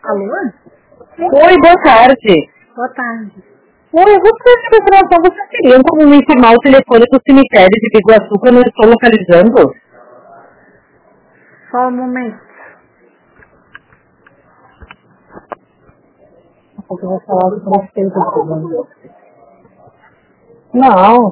Alô? Oi, boa tarde. Boa tarde. Oi, eu gostaria de informação. Vocês teriam como me informar o telefone do cemitério de Biguaçu que eu não estou localizando? Só um momento. Eu vou falar do prefeito. Não.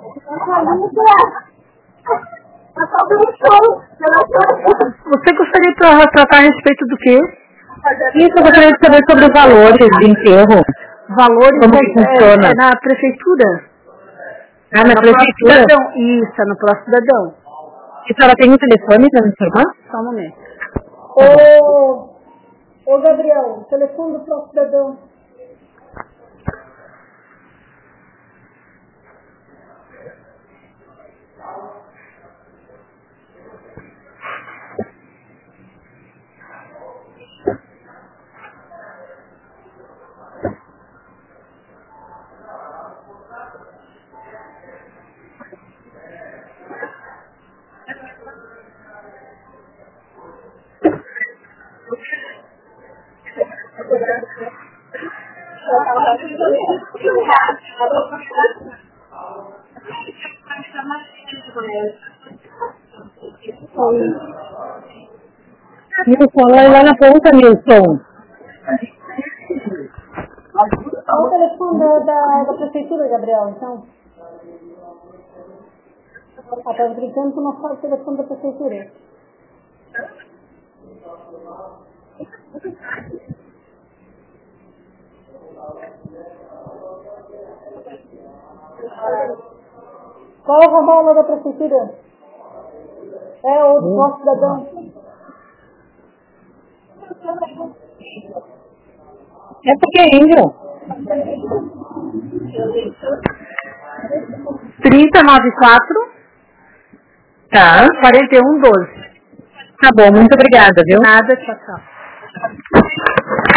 Você gostaria de tratar a respeito do quê? Isso, eu gostaria de saber sobre os valores de enterro. Valores Como que funciona? é na prefeitura. Ah, na prefeitura? Cidadão. Isso, é no próximo cidadão. E a senhora tem um telefone para me informar? Só um momento. Ô Gabriel, telefone do próximo cidadão. Nilson, lá na ponta, Nilson. Qual o telefone da prefeitura, Gabriel, então? Tá brincando que não sabe o telefone da prefeitura. Qual é a rola da prefeitura? É o do nosso cidadão. É porque é índio. 3094 Tá. 4112. Tá bom, muito obrigada, viu? Nada, tchau, tchau.